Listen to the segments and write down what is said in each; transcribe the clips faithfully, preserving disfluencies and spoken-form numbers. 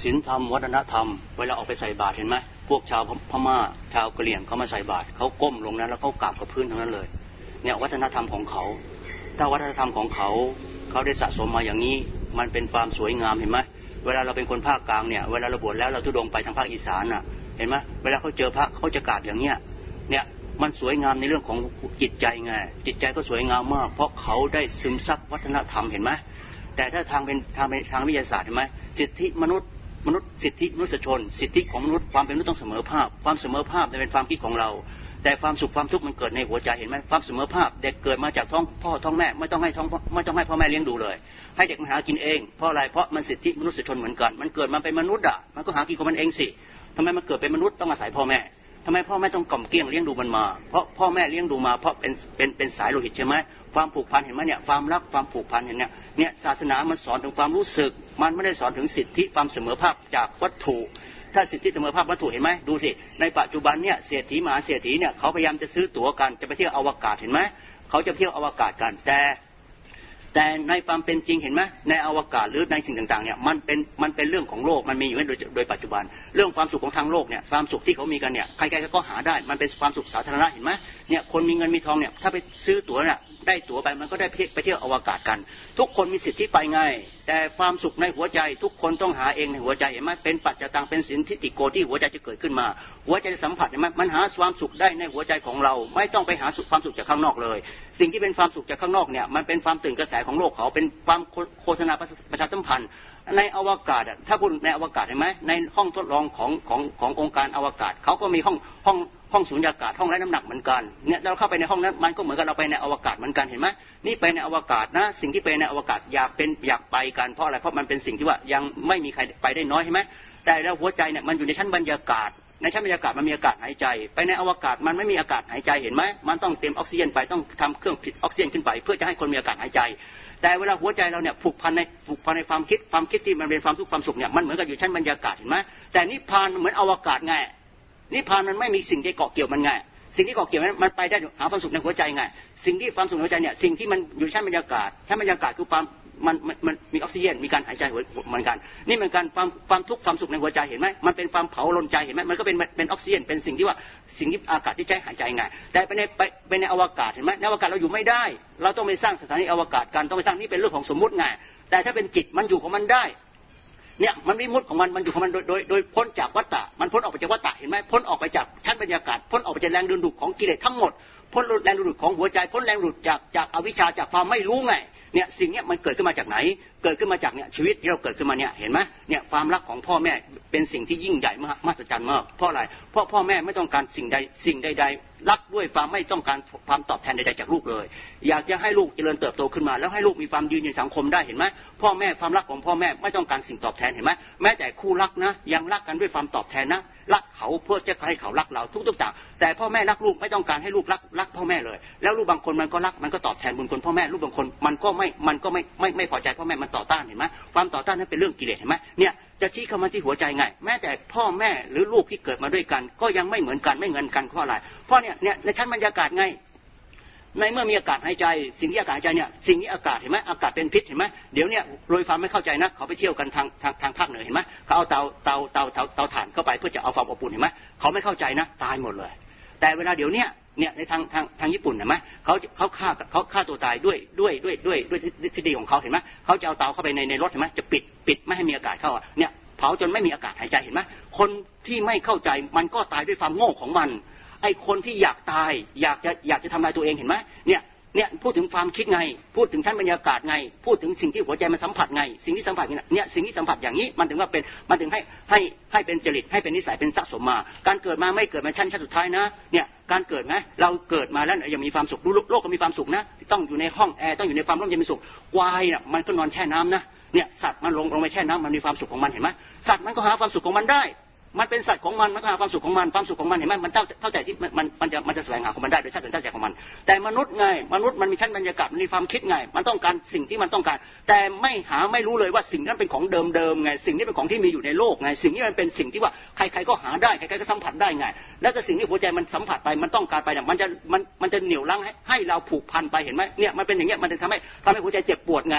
ศีลธรรมวัฒนธรรมเวลาออกไปใส่บาตรเห็นไหมพวกชาวพม่าชาวกะเหรี่ยงเขามาใส่บาตรเขาก้มลงนั้นแล้วเขากราบกับพื้นทั้งนั้นเลยเนี่ยวัฒนธรรมของเขาถ้าวัฒนธรรมของเขาเขาได้สะสมมาอย่างนี้มันเป็นความสวยงามเห็นไหมเวลาเราเป็นคนภาคกลางเนี่ยเวลาเราบวชแล้วเราทุดงไปทางภาคอีสานน่ะเห็นไหมเวลาเขาเจอพระเขาจะกราบอย่างเนี้ยเนี่ยมันสวยงามในเรื่องของจิตใจไงจิตใจก็สวยงามมากเพราะเขาได้ซึมซับวัฒนธรรมเห็นไหมแต่ถ้าทางเป็นทางเป็นทางวิทยาศาสตร์เห็นไหมสิทธิมนุษย์มนุษย์สิทธิมนุษยชนสิทธิของมนุษย์ความเป็นมนุษย์ต้องเสมอภาคความเสมอภาคเป็นความคิดของเราแต่ความสุขความทุกข์มันเกิดในหัวใจเห็นไหมความเสมอภาคเด็กเกิดมาจากท้องพ่อท้องแม่ไม่ต้องให้ท้องไม่ต้องให้พ่อแม่เลี้ยงดูเลยให้เด็กมันหากินเองเพราะอะไรเพราะมันสิทธิมนุษยชนเหมือนกันมันเกิดมาเป็นมนุษย์อ่ะมันก็หากินของมันเองสิทำไมมันเกิดเป็นมนุษย์ต้องอาศัยพ่อแม่ทำไมพ่อแม่ต้องกล่อมเกลี้ยงเลี้ยงดูมันมาเพราะพ่อแม่เลี้ยงดูมาเพราะเป็นเป็นเป็นสายโลหิตใช่ไหมความผูกพันเห็นไหมเนี่ยความรักความผูกพันเห็นเนี่ยเนี่ยศาสนามันสอนถึงความรู้สึกมันไม่ได้สอนถึงสิทธิความเสมอภาคจากวัตถุถ้าสิทธิเสมอภาควัตถุเห็นไหมดูสิในปัจจุบันเนี่ยเศรษฐีมหาเศรษฐีเนี่ยเขาพยายามจะซื้อตั๋วกันจะไปเที่ยวอวกาศเห็นไหมเขาจะเที่ยวอวกาศกันแต่แต่ในความเป็นจริงเห็นไหมในอวกาศหรือในสิ่งต่างๆเนี่ยมันเป็นมันเป็นเรื่องของโลกมันมีอยู่โดยโดยปัจจุบันเรื่องความสุขของทางโลกเนี่ยความสุขที่เขามีกันเนี่ยใครๆก็หาได้มันเป็นความสุขสาธารณะเห็นไหมเนี่ยคนมีเงินมีทองเนี่ยถ้าไปซื้อตั๋วเนี่ยได้ตั๋วไปมันก็ได้ไปเที่ยวอวกาศกันทุกคนมีสิทธิไปไงแต่ความสุขในหัวใจทุกคนต้องหาเองในหัวใจเห็นไหมเป็นปัจจตังเป็นสินทิติโกที่หัวใจจะเกิดขึ้นมาหัวใจจะสัมผัสเห็นไหมมันหาความสุขได้ในหัวใจของเราไม่ต้องไปหาความสุขจากข้างนอกเลยสิ่งที่เป็นความสุขจากข้างนอกเนี่ยมันเป็นความตื่นกระแสของโลกเขาเป็นความโฆษณาประชาสัมพันธ์ในอวกาศถ้าพูดในอวกาศเห็นไหมในห้องทดลองของของขององค์การอวกาศเขาก็มีห้องห้องห้องสุญญากาศห้องไร้น้ำหนักเหมือนกันเนี่ยเราเข้าไปในห้องนั้นมันก็เหมือนกับเราไปในอวกาศเหมือนกันเห็นไหมนี่ไปในอวกาศนะสิ่งที่ไปในอวกาศอยากเป็นอยากไปกันเพราะอะไรเพราะมันเป็นสิ่งที่ว่ายังไม่มีใครไปได้น้อยใช่ไหมแต่แล้วหัวใจเนี่ยมันอยู่ในชั้นบรรยากาศในชั้นบรรยากาศมันมีอากาศหายใจไปในอวกาศมันไม่มีอากาศหายใจเห็นไหมมันต้องเต็มออกซิเจนไปต้องทำเครื่องผลิตออกซิเจนขึ้นไปเพื่อจะให้คนมีอากาศหายใจแต่เวลาหัวใจเราเนี่ยผูกพันในผูกพันในความคิดความคิดที่มันเป็นความทุกข์ความสุขเนี่ยมันเหมือนกับอยู่ชั้นบรรยากาศเห็นไหมแต่นิพพานมันเหมือนอวกาศไงนิพพานมันไม่มีสิ่งที่เกาะเกี่ยวมันไงสิ่งที่เกาะเกี่ยวมันไปได้หาความสุขในหัวใจไงสิ่งที่ความสุขในหัวใจเนี่ยสิ่งที่มันอยู่ชั้นบรรยากาศชั้นบรรยากาศคือความมันมันมีออกซิเจนมีการหายใจเหมือนกันนี่เป็นการความความทุกข์ความสุขในหัวใจเห็นไหมมันเป็นความเผาลนใจเห็นไหมมันก็เป็นเป็นออกซิเจนเป็นสิ่งที่ว่าสิ่งที่อากาศที่ใช้หายใจไงแต่ไปในไปไปในอวกาศเห็นไหมในอวกาศเราอยู่ไม่ได้เราต้องไปสร้างสถานีอวกาศกันต้องไปสร้างนี่เป็นเรื่องของสมมุติไงแต่ถ้าเป็นจิตมันอยู่ของมันได้เนี่ยมันวิมุตติของมันมันอยู่ของมันโดยโดยโดยพ้นจากวัฏฏะมันพ้นออกไปจากวัฏฏะเห็นไหมพ้นออกไปจากชั้นบรรยากาศพ้นออกไปจากแรงดึงดูดของกิเลสทั้งหมดพ้นแรงดึงดูดของหัวใจพ้นแรงดึงดูดจากจากอวิชชาจากความไม่รู้ไงเนี่ยสิ่งนี้มันเกิดขึ้นมาจากไหนเกิดขึ้นมาจากเนี่ยชีวิตที่เราเกิดขึ้นมาเนี่ยเห็นไหมเนี่ยความรักของพ่อแม่เป็นสิ่งที่ยิ่งใหญ่มากมหัศจรรย์มากเพราะอะไรเพราะพ่อแม่ไม่ต้องการสิ่งใดสิ่งใดๆรักด้วยความไม่ต้องการความตอบแทนใดๆจากลูกเลยอยากจะให้ลูกเจริญเติบโตขึ้นมาแล้วให้ลูกมีความยืนในสังคมได้เห็นไหมพ่อแม่ความรักของพ่อแม่ไม่ต้องการสิ่งตอบแทนเห็นไหมแม้แต่คู่รักนะยังรักกันด้วยความตอบแทนนะรักเขาเพื่อจะให้เขารักเราทุกๆอย่างแต่พ่อแม่รักลูกไม่ต้องการให้ลูกรักรักพ่อแม่เลยแล้วลูกบางคนมันก็รักมันก็ตอบแทนบุญคุณพ่อแม่ลูกบางคนมันก็ไม่มันก็ไม่ไม่ไม่พอใจพ่อแม่มันต่อต้านเห็นไหมความต่อต้านนั้นเป็นเรื่องกิเลสเห็นไหมเนี่ยจะชี้เข้ามาที่หัวใจไงแม้แต่พ่อแม่หรือลูกที่เกิดมาด้วยกันก็ยังไม่เหมือนกันไม่เหมือนกันเพราะอะไรเพราะเนี่ยเนี่ยในชั้นบรรยากาศไงในเมื่อมีอากาศหายใจสิ่งที่อากาศหายใจเนี่ยสิ่งนี้อากาศเห็นไหมอากาศเป็นพิษเห็นไหมเดี๋ยวเนี่ยโดยความไม่เข้าใจนะเขาไปเที่ยวกันทางทางทางภาคเหนือเห็นไหมเขาเอาเตาเตาเตาเตาเตาถ่านเข้าไปเพื่อจะเอาความอบอุ่นเห็นไหมเขาไม่เข้าใจนะตายหมดเลยแต่เวลาเดี๋ยวเนี้ยเนี่ยในทางทางทางญี่ปุ่นเห็นไหมเขาเขาฆ่าเขาฆ่าตัวตายด้วยด้วยด้วยด้วยด้วยทฤษฎีของเขาเห็นไหมเขาจะเอาเตาเข้าไปในในรถเห็นไหมจะปิดปิดไม่ให้มีอากาศเข้าเนี่ยเผาจนไม่มีอากาศหายใจเห็นไหมคนที่ไม่เข้าใจมันก็ตายด้วยความโง่ของมันไอ้คนที่อยากตายอยากจะอยากจะทำลายตัวเองเห็นไหมเนี่ยเนี่ยพูดถึงความคิดไงพูดถึงชั้นบรรยากาศไงพูดถึงสิ่งที่หัวใจมันสัมผัสไงสิ่งที่สัมผัสเนี่ยสิ่งที่สัมผัสอย่างนี้มันถึงว่าเป็นมันถึงให้ให้ให้เป็นจริตให้เป็นนิสัยเป็นสะสมมาการเกิดมาไม่เกิดมาชั้นชั้นสุดท้ายนะเนี่ยการเกิดไหมเราเกิดมาแล้วยังมีความสุขโลกก็มีความสุขนะต้องอยู่ในห้องแอร์ต้องอยู่ในความร่มเย็นเป็นสุขควายน่ะมันก็นอนแช่น้ำนะเนี่ยสัตว์มันลงลงไปแช่น้ำมันมีความสุขของมันเห็นไหมสัตว์มันก็หาความสุขของมันได้มันเป็นสัตว์ของมันมันก็หาความสุขของมันความสุขของมันเห็นไหมมันเท่าเท่าแต่ที่มันมันจะมันจะแสวงหาของมันได้โดยชาติสัญชาติของมันแต่มนุษย์ไงมนุษย์มันมีชั้นบรรยากาศมันมีความคิดไงมันต้องการสิ่งที่มันต้องการแต่ไม่หาไม่รู้เลยว่าสิ่งนั้นเป็นของเดิมๆไงสิ่งนี้เป็นของที่มีอยู่ในโลกไงสิ่งนี้มันเป็นสิ่งที่ว่าใครๆก็หาได้ใครๆก็สัมผัสได้ไงแล้วก็สิ่งที่หัวใจมันสัมผัสไปมันต้องการไปเนี่ยมันจะมันมันจะเหนี่ยวรั้งให้ให้เราผูกพันไปเห็นไหมเนี่ยมันเป็นอย่างเงี้ยมันจะทำให้ทำให้หัวใจเจ็บปวดไง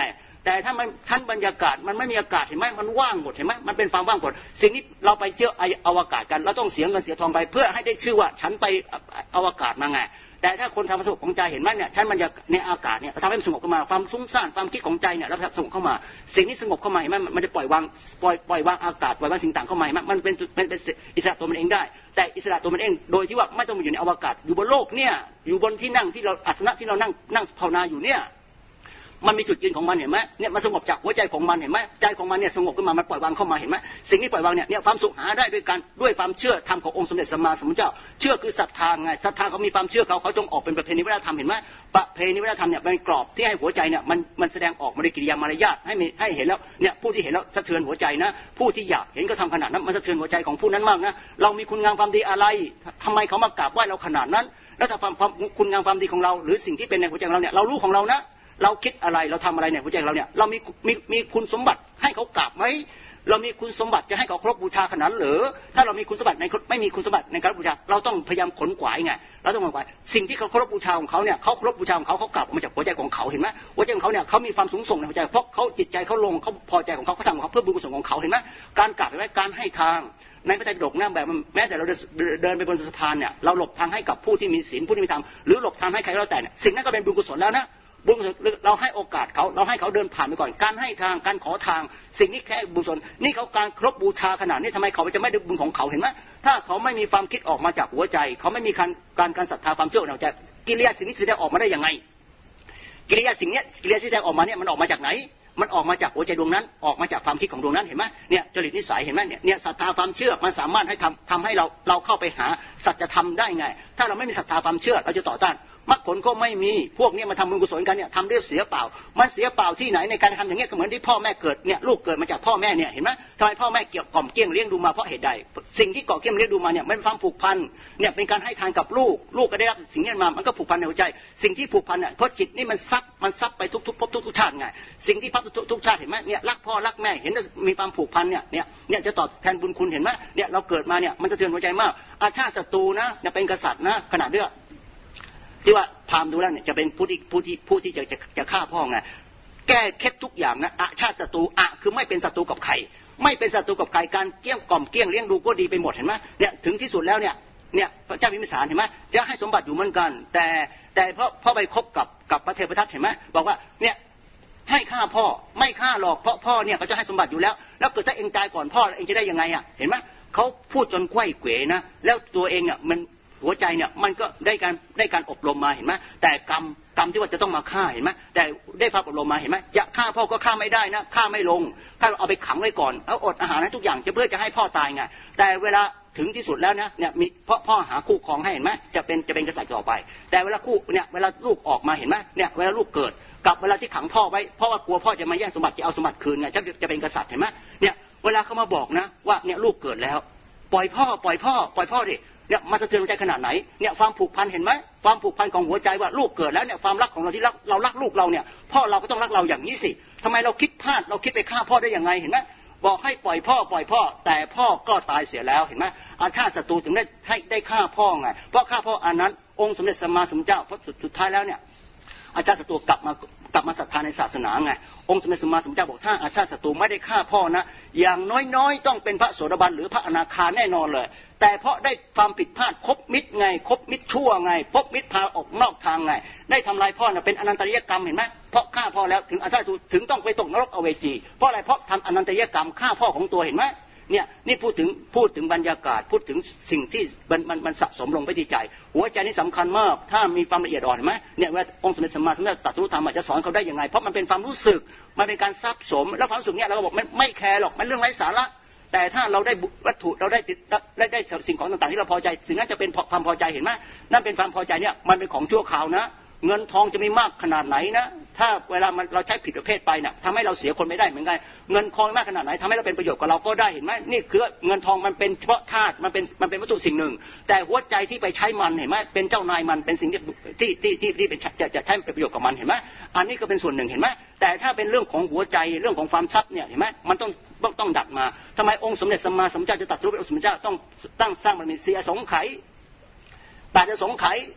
แต่ถ้ามันท่านบรรยากาศมันไม่มีอากาศเห็นไหมมันว่างหมดเห็นไหมมันเป็นความว่างหมดสิ่งนี้เราไปเที่ยวอวกาศกันเราต้องเสียเงินเสียทองไปเพื่อให้ได้ชื่อว่าฉันไปอวกาศมาไงแต่ถ้าคนทำความสงบของใจเห็นไหมเนี่ยท่านมันจะในอากาศเนี่ยทำให้มันสงบเข้ามาความฟุ้งซ่านความคิดของใจเนี่ยแล้วสงบเข้ามาสิ่งนี้สงบเข้ามาเห็นไหมมันจะปล่อยวางปล่อยปล่อยวางอากาศปล่อยวางสิ่งต่างเข้ามามันเป็นเป็นเป็นอิสระตัวมันเองได้แต่อิสระตัวมันเองโดยที่ว่าไม่ต้องมาอยู่ในอวกาศอยู่บนโลกเนี่ยอยู่บนที่นั่งที่เราอาสนะที่เรานั่งนั่งภาวนาอยู่เนี่ยมันมีจุดยืนของมันเห็นไหมเนี่ยมันสงบจากหัวใจของมันเห็นไหมใจของมันเนี่ยสงบขึ้นมามันปล่อยวางเข้ามาเห็นไหมสิ่งนี้ปล่อยวางเนี่ยเนี่ยความสุขหาได้ด้วยการด้วยความเชื่อธรรมขององค์สมเด็จสัมมาสัมพุทธเจ้าเชื่อคือศรัทธาไงศรัทธาเขามีความเชื่อเขาเขาจงออกเป็นประเพณีวัฒนธรรมเห็นไหมประเพณีวัฒนธรรมเนี่ยเป็นกรอบที่ให้หัวใจเนี่ยมันมันแสดงออกมาในกิริยามารยาทให้ให้เห็นแล้วเนี่ยผู้ที่เห็นแล้วสะเทือนหัวใจนะผู้ที่อยากเห็นก็ทำขนาดนั้นมันสะเทือนหัวใจของผู้นั้นมากนะเรามีคุณงามความดีอะไรทำไมเขามากราบไหว้เราขนาดนั้นแล้วถ้าความคุณงามความดีของเราหรือสิ่งที่เป็นในหัวใจของเราเนี่ยเรารู้ของเรานะเราคิดอะไรเราทำอะไรในหัวใจเราเนี่ยเรามีมีมีคุณสมบัติให้เขากราบไหมเรามีคุณสมบัติจะให้เขาเคารพบูชาขนาดหรือถ้าเรามีคุณสมบัติในไม่มีคุณสมบัติในการบูชาเราต้องพยายามขนขวายไงเราต้องขนขวายสิ่งที่เขาเคารพบูชาของเขาเนี่ยเขาเคารพบูชาของเขาเขากราบออกมาจากหัวใจของเขาเห็นไหมหัวใจของเขาเนี่ยเขามีความสูงส่งในหัวใจเพราะเขาจิตใจเขาลงเขาพอใจของเขาเขาทำของเขาเพื่อบุญกุศลของเขาเห็นไหมการกราบเห็นไหมการให้ทางในพระไตรปิฎกนะแบบแม้แต่เราเดินไปบนสะพานเนี่ยเราหลบทางให้กับผู้ที่มีศีลผู้ที่มีธรรมหรือหลบทางให้ใครก็แล้วแต่เนี่ยสิ่งนั้นก็เป็นบุญกุศลแล้วนะบุญกุศลเราให้โอกาสเขาเราให้เขาเดินผ่านไปก่อนการให้ทางการขอทางสิ่งนี้แค่บุญกุศลนี่เขาการครบบูชาขนาดนี้ทำไมเขาจะไม่ได้บุญของเขาเห็นไหมถ้าเขาไม่มีความคิดออกมาจากหัวใจเขาไม่มีการการการศรัทธาความเชื่อในใจกิริยาสิ่งนี้แสดงออกมาได้ยังไงกิริยาสิ่งนี้กิริยาที่แสดงออกมาเนี่ยมันออกมาจากไหนมันออกมาจากหัวใจดวงนั้นออกมาจากความคิดของดวงนั้นเห็นไหมเนี่ยจริตนิสัยเห็นไหมเนี่ยเนี่ยศรัทธาความเชื่อมันสามารถให้ทำทำให้เราเราเข้าไปหาสัจธรรมได้ไงถ้าเราไม่มีศรัทธาความเชื่อเราจะต่อต้านมรรคผลก็ไม่มีพวกนี้มาทำบุญกุศลกันเนี่ยทำเรียบเสียเปล่ามันเสียเปล่าที่ไหนในการทำอย่างเงี้ยก็เหมือนที่พ่อแม่เกิดเนี่ยลูกเกิดมาจากพ่อแม่เนี่ยเห็นไหมทำไมพ่อแม่เกี่ยวกล่อมเกลี้ยงเลี้ยงดูมาเพราะเหตุใดสิ่งที่เกาะเกลี้ยงเลี้ยงดูมาเนี่ยมันความผูกพันเนี่ยเป็นการให้ทานกับลูกลูกก็ได้รับสิ่งนี้มามันก็ผูกพันในหัวใจสิ่งที่ผูกพันเนี่ยเพราะจิตนี่มันซับมันซับไปทุกๆภพทุกๆชาติไงสิ่งที่พับทุกๆชาติเห็นไหมเนี่ยรักพ่อรักแม่เห็นมีความผูกพันเนี่ยเนี่ยเนี่ยจะตอบแทนบุญคุณเห็นไหมเนี่ยเราเกิดมาเนี่ยมันจะเตือนหัวใจมากอาชาติศัตรูนะเนี่ยเป็นกษัตริย์นะขนาดเรื่องที่ว่าพามดูแล้วเนี่ยจะเป็นผู้ที่ผู้ที่ผู้ที่จะจะจะฆ่าพ่อไงแก้เคล็ดทุกอย่างนะอาชาติศัตรูอะคือไม่เป็นศัตรูกับใครไม่เป็นศัตรูกับใครการเกี้ยงกล่อมเกี้ยงเลี้ยงดูก็ดีไปหมดเห็นไหมเนี่ยถึงที่สุดแล้วเนี่ยเนี่ยพระเจ้าพิมพิสารเห็นไหมจะให้สมบัติอยู่เหมือนกันแต่แต่เพราะเพราะไปคบกับกับพระเทพทัตเห็นไหมบอกว่าเนี่ยให้ฆ่าพ่อไม่ฆ่าหรอกเพราะพ่อเนี่ยเขาจะให้สมบัติอยู่แล้วแล้วเกิดถ้าเองตายก่อนพ่อเองจะได้ยังไงอ่ะเห็นไหมเขาพูดจนไขว้เขวนะแล้วตัวเองเนี่ยมันหัวใจเนี่ยมันก็ได้การได้การอบรมมาเห็นไหมแต่กรรมกรรมที่ว่าจะต้องมาฆ่าเห็นไหมแต่ได้ฟังอบรมมาเห็นไหมจะฆ่าพ่อก็ฆ่าไม่ได้นะฆ่าไม่ลงถ้าเอาไปขังไว้ก่อนแล้วอดอาหารให้ทุกอย่างจะเพื่อจะให้พ่อตายไงแต่เวลาถึงที่สุดแล้วนะเนี่ยมีพ่อพ่อหาคู่ครองให้เห็นไหมจะเป็นจะเป็นกษัตริย์ต่อไปแต่เวลาคู่เนี่ยเวลาลูกออกมาเห็นไหมเนี่ยเวลาลูกเกิดกับเวลาที่ขังพ่อไว้เพราะว่ากลัวพ่อจะมาแย่งสมบัติจะเอาสมบัติคืนไงจะจะเป็นกษัตริย์เห็นไหมเนี่ยเวลาเขามาบอกนะว่าเนี่ยลูกเกิดแล้วปล่อยพ่อปล่อยพ่อปล่อยพ่อดิเนี่ยมันสะเทือนใจขนาดไหนเนี่ยความผูกพันเห็นไหมความผูกพันของหัวใจว่าลูกเกิดแล้วเนี่ยความรักของเราที่รักเรารักลูกเราเนี่ยพ่อเราก็ต้องรักเราอย่างนี้สิทำไมเราคิดพลาดเราคิดไปฆ่าพ่อได้ยังไงเห็นไหมบอกให้ปล่อยพ่อปล่อยพ่อแต่พ่อก็ตายเสียแล้วเห็นไหมอาชาติศัตรูถึงได้ให้ได้ฆ่าพ่อไงเพราะฆ่าพ่ออันนั้นองค์สมเด็จสัมมาสัมพุทธเจ้าเพราะสุดท้ายแล้วเนี่ยอาชาติศัตรูกลับมากลับมาศรัทธาในศาสนาไงองค์สมเด็จสัมมาสัมพุทธเจ้าบอกถ้าอาชาติศัตรูไม่ได้ฆ่าพ่อนะอย่างน้อยๆต้องเป็นพระโสดาบันหรือพระอนาคาแน่นอนเลยแต่เพราะได้ความผิดพลาดคบมิตรไงคบมิตรชั่วไงพบมิตรพาออกนอกทางไงได้ทำลายพ่อนะเป็นอนันตริยกรรมเห็นไหมเพราะฆ่าพ่อแล้วถึงอาชาติศัตรูถึงต้องไปตกนรกอเวจีเพราะอะไรเพราะทำอนันตริยกรรมฆ่าพ่อของตัวเห็นไหมเนี่ยนี่พูดถึงพูดถึงบรรยากาศพูดถึงสิ่งที่มันมันมันสะสมลงไปที่ใจหัวใจนี่สำคัญมากถ้ามีความละเอียดอ่อนเห็นไหมเนี่ยว่าองค์สมเด็จสัมมาสัมพุทธเจ้าตรัสรู้ธรรมจะสอนเขาได้ยังไงเพราะมันเป็นความรู้สึกมันเป็นการซับสมแล้วความรู้สึกเนี่ยเราก็บอกไม่ไม่แคร์หรอกมันเรื่องไร้สาระแต่ถ้าเราได้วัตถุเราได้ได้ได้สิ่งของต่างๆที่เราพอใจสิ่งนั้นจะเป็นความพอใจเห็นไหมนั่นเป็นความพอใจเนี่ยมันเป็นของชั่วคราวนะเงินทองจะมีมากขนาดไหนนะถ้าเวลามันเราใช้ผิดประเภทไปเนี่ยทำให้เราเสียคนไม่ได้เหมือนกันเงินทองมากขนาดไหนทำให้เราเป็นประโยชน์กับเราก็ได้เห็นไหมนี่คือเงินทองมันเป็นเฉพาะธาตุมันเป็นมันเป็นวัตถุสิ่งหนึ่งแต่หัวใจที่ไปใช้มันเห็นไหมเป็นเจ้านายมันเป็นสิ่งที่ที่ที่ที่ที่จะจะใช้เป็นประโยชน์กับมันเห็นไหมอันนี้ก็เป็นส่วนหนึ่งเห็นไหมแต่ถ้าเป็นเรื่องของหัวใจเรื่องของความทรัพย์เนี่ยเห็นไหมมันต้องต้องดัดมาทำไมองค์สมเด็จสัมมาสัมพุทธเจ้าจะตรัสรู้เป็นองค์สมเด็จเจ้าต้องตั้งสร้างมันมีเสียสงไขแต่จะสงไข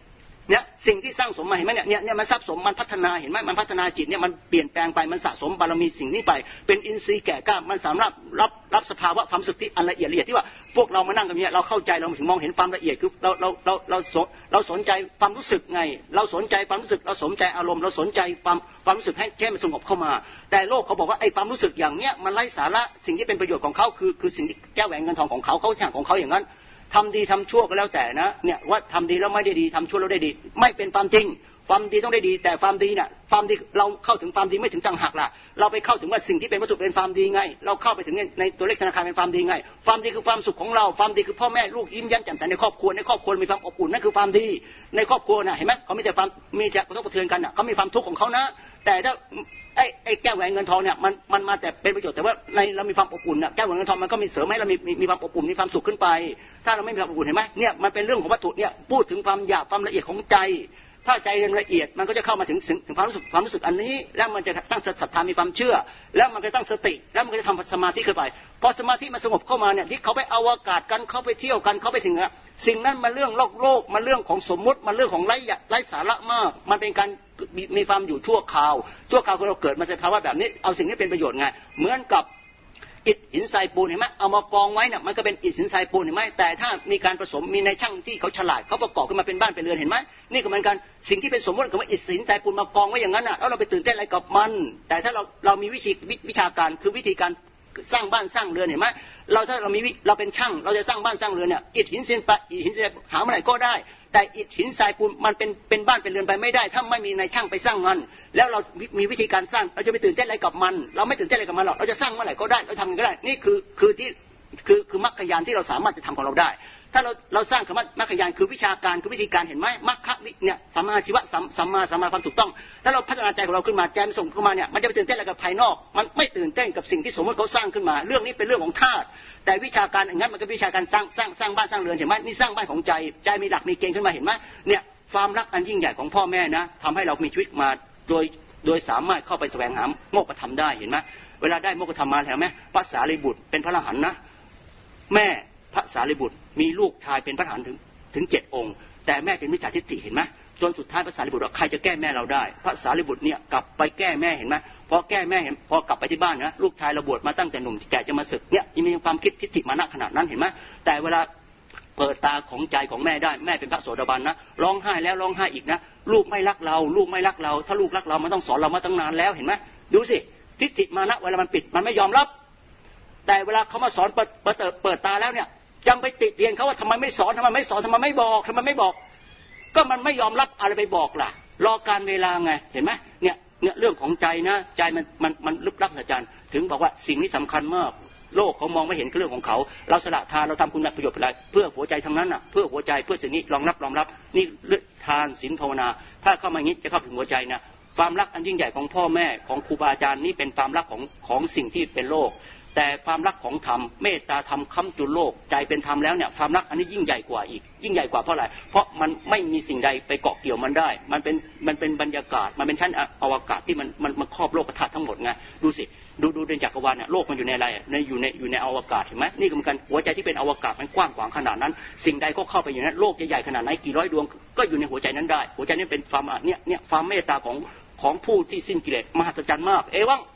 เนี่ยสิ่งที่สร้างสมมาเห็นไหมเนี่ยเนี่ยเนี่ยมันซับสมมันพัฒนาเห็นไหมมันพัฒนาจิตเนี่ยมันเปลี่ยนแปลงไปมันสะสมบารมีสิ่งนี้ไปเป็นอินทรีย์แก่กล้ามันสามารถรับรับสภาวะความสึกที่อันละเอียดละเอียดที่ว่าพวกเรามานั่งกันเนี่ยเราเข้าใจเราถึงมองเห็นความละเอียดคือเราเราเราเราเราสนใจความรู้สึกไงเราสนใจความรู้สึกเราสนใจอารมณ์เราสนใจความความรู้สึกให้แค่มันสงบเข้ามาแต่โลกเขาบอกว่าไอ้ความรู้สึกอย่างเนี้ยมันไร้สาระสิ่งที่เป็นประโยชน์ของเขาคือคือสิ่งที่แก้วแหวนเงินทองของเขาเขาช่างของเขาอย่างนั้นทำดีทำชั่วก็แล้วแต่นะเนี่ยว่าทำดีแล้วไม่ได้ดีทำชั่วแล้วได้ดีไม่เป็นความจริงความดีต้องได้ดีแต่ความดีเนี่ยความดีเราเข้าถึงความดีไม่ถึงจังหักล่ะเราไปเข้าถึงว่าสิ่งที่เป็นวัตถุเป็นความดีไงเราเข้าไปถึงในตัวเลขธนาคารเป็นความดีไงความดีคือความสุขของเราความดีคือพ่อแม่ลูกยิ้มแย้มแจ่มใสในครอบครัวในครอบครัวมีความอบอุ่นนั่นคือความดีในครอบครัวน่ะเห็นไหมเขาไม่แต่ความมีแต่กระทบกระเทือนกันน่ะเขามีความทุกข์ของเขานะแต่ถ้าไอ้ไอ้แก้วแหวนเงินทองเนี่ยมันมันมาแต่เป็นประโยชน์แต่ว่าในเรามีความอบอุ่นน่ะแก้วแหวนเงินทองมันก็มีเสริมให้เรามีมีมีความอบอุ่นมีความสุขขึ้นไปถ้าเราไม่มีความอบอุ่นเห็นไหมเนี่ยมันเป็นเรื่องของวัตถุเนี่ยพูดถึงความหยาบความละเอียดของใจถ้าใจเรียนละเอียดมันก็จะเข้ามาถึงถึงความรู้สึกความรู้สึกอันนี้แล้วมันจะตั้งศรัทธามีความเชื่อแล้วมันก็ตั้งสติแล้วมันก็จะทำสมาธิขึ้นไปพอสมาธิมันสงบเข้ามาเนี่ยที่เขาไปอวกาศกันเขาไปเที่ยวกันเขาไปสิ่งนั้นสิ่งนั้นมันเรื่องโลกโลกมันเรื่องของสมมุติมันเรื่องของไร้ไร้สาระมากมันเป็นการมีความอยู่ชั่วคราวชั่วคราวที่เราเกิดมาในภาวะแบบนี้เอาสิ่งนี้เป็นประโยชน์ไงเหมือนกับอิฐหินทรายปูนเห็นไหมเอามากองไว้เนี่ยมันก็เป็นอิฐหินทรายปูนเห็นไหมแต่ถ้ามีการผสมมีในช่างที่เขาฉลาดเขาประกอบขึ้นมาเป็นบ้านเป็นเรือนเห็นไหมนี่ก็เหมือนกันสิ่งที่เป็นสมมติกับว่าอิฐหินทรายปูนมากองไว้อย่างนั้นน่ะแล้วเราไปตื่นเต้นอะไรกับมันแต่ถ้าเราเรามีวิธีวิชาการคือวิธีการสร้างบ้านสร้างเรือนเห็นไหมเราถ้าเรามีเราเป็นช่างเราจะสร้างบ้านสร้างเรือนเนี่ยอิฐหินทรายอิฐหินทรายหาเมื่อไหร่ก็ได้แต่อิฐหินทรายปูนมันเป็นเป็นบ้านเป็นเรือนไปไม่ได้ถ้าไม่มีนายช่างไปสร้างมันแล้วเรามีวิธีการสร้างเราจะไปตื่นเต้นอะไรกับมันเราไม่ตื่นเต้นอะไรกับมันหรอกเราจะสร้างเมื่อไหร่ก็ได้เราทำก็ได้นี่คือคือที่คือคือมรรคญาณที่เราสามารถจะทำของเราได้ถ้าเราเราสร้างคำว่ามรรคญาณคือวิชาการคือวิธีการเห็นไหมมรรคเนี่ยสัมมาชีวะสัมมาสัมมาความถูกต้องถ้าเราพัฒนาใจของเราขึ้นมาใจมันส่งเข้ามาเนี่ยมันจะไปตื่นเต้นอะไรกับภายนอกมันไม่ตื่นเต้นกับสิ่งที่สมมติเขาสร้างขึ้นมาเรื่องนี้เป็นเรื่องของธาตุแต่วิชาการอย่างนั้นมันก็วิชาการสร้างสร้างสร้างบ้านสร้างเรือนเห็นไหมนี่สร้างบ้านของใจใจมีหลักมีเกณฑ์ขึ้นมาเห็นไหมเนี่ยความรักอันยิ่งใหญ่ของพ่อแม่นะทำให้เรามีชีวิตมาโดยโดยสามารถเข้าไปแสวงหาโมกขธรรมได้เห็นไหมเวลาได้โมกขธรรมมาแล้วไหมพระสารีบุตรเป็นพระอรหันต์นะแม่พระสารีบุตรมีลูกชายเป็นพระอรหันต์ถึงถึงเจ็ดองค์แต่แม่เป็นมิจฉาทิฏฐิเห็นไหมจนสุดท้ายพระสารีบุตรว่าใครจะแก้แม่เราได้พระสารีบุตรเนี่ยกลับไปแก้แม่เห็นไหมพอแก้แม่เห็นพอกลับไปที่บ้านนะลูกชายเราบวชมาตั้งแต่หนุ่มแก่จะมาศึกเนี่ยมีความคิดทิฏฐิมานะขนาดนั้นเห็นไหมแต่เวลาเปิดตาของใจของแม่ได้แม่เป็นพระโสดาบันนะร้องไห้แล้วร้องไห้อีกนะลูกไม่รักเราลูกไม่รักเราถ้าลูกรักเรามันต้องสอนเรามาตั้งนานแล้วเห็นไหมดูสิทิฏฐิมานะเวลามันปิดมันไม่ยอมรับแต่เวลาเขามาสอนเปิดเปิดเปิดตาแล้วเนี่ยยังไปติเตียนเขาว่าทำไมไม่สอนทำไมไม่สอนทำไมไม่บอกทำไมไม่บอกก็มันไม่ยอมรับอะไรไปบอกล่ะรอการเวลาไงเห็นไหมเนี่ยเนี่ยเรื่องของใจนะใจมันมันมันลึกลับสัจจันถึงบอกว่าสิ่งนี้สำคัญมากโลกเขามองไม่เห็นเรื่องของเขาเราสละทานเราทำคุณประโยชน์อะไรเพื่อหัวใจทั้งนั้นอ่ะเพื่อหัวใจเพื่อสิ่งนี้รองรับรองรับนี่เลือดทานศีลภาวนาถ้าเข้ามาอย่างนี้จะเข้าถึงหัวใจนะความรักอันยิ่งใหญ่ของพ่อแม่ของครูบาอาจารย์นี่เป็นความรักของของสิ่งที่เป็นโลกแต่ความรักของธรรมเมตตาธรรมค้ำจุนโลกใจเป็นธรรมแล้วเนี่ยความรักอันนี้ยิ่งใหญ่กว่าอีกยิ่งใหญ่กว่าเพราะอะไรเพราะมันไม่มีสิ่งใดไปเกาะเกี่ยวมันได้มันเป็นมันเป็นบรรยากาศมันเป็นชั้นอวกาศที่มันมันมันครอบโลกธาตุทั้งหมดไงดูสิดูดูในจักรวาลเนี่ยโลกมันอยู่ในอะไรในอยู่ในอยู่ในอวกาศเห็นไหมนี่ก็เหมือนกันหัวใจที่เป็นอวกาศมันกว้างขวางขนาดนั้นสิ่งใดก็เข้าไปอยู่นั้นโลกจะใหญ่ขนาดไหนกี่ร้อยดวงก็อยู่ในหัวใจนั้นได้หัวใจนี้เป็นความเนี่ยเนี่ยความเมตตาของของผู้ที่สิ้นกิเลสมหัศจรรย์มากเอวัง